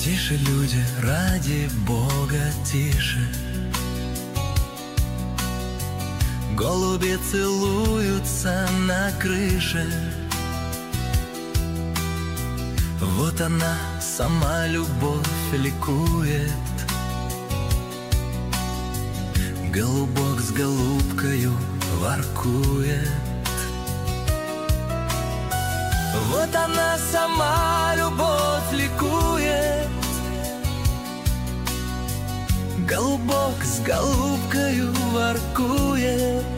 Тише, люди, ради Бога, тише. Голуби целуются на крыше. Вот она, сама любовь ликует. Голубок с голубкою воркует. Вот она, сама любовь ликует. Голубок с голубкою воркует.